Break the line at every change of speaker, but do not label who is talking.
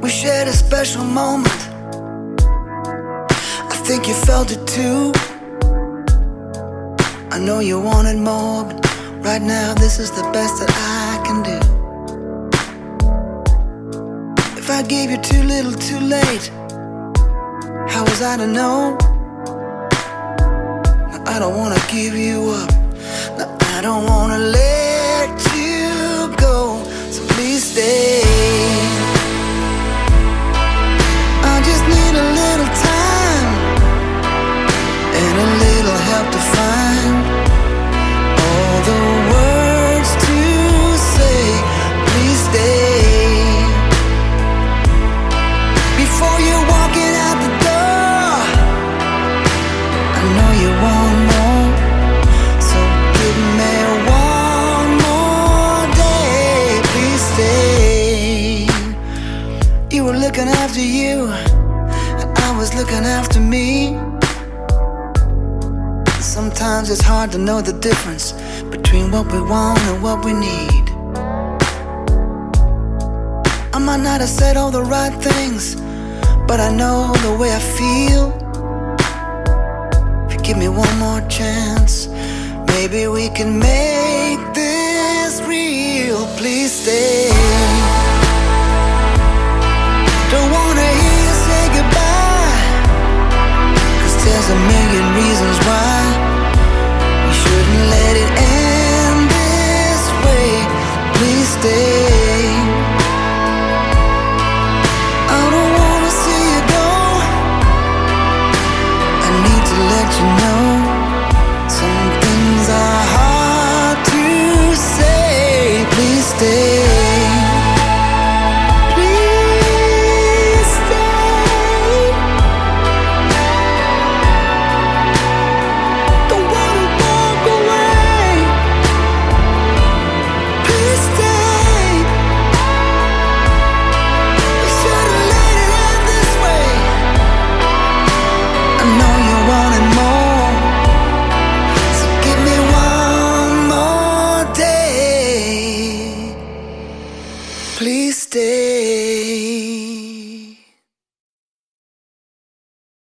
We shared a special moment. I think you felt it too. I know you wanted more, but right now this is the best that I can do. If I gave you too little too late, how was I to know? Now, I don't wanna give you up. Now, I don't wanna let you go. So please stay. I just need a little time and a little help to find all the words to say. Please stay. Before you're walking out the door, I know you want more. So give me one more day. Please stay. You were looking after you, and I was looking after me. Sometimes it's hard to know the difference between what we want and what we need. I might not have said all the right things, but I know the way I feel. If you give me one more chance, maybe we can make this real. Please stay. Don't wanna hear you say goodbye, 'cause there's a million reasons why we shouldn't let it end this way. Please stay. I don't wanna see you go. I need to let you know some things are hard to say. Please stay.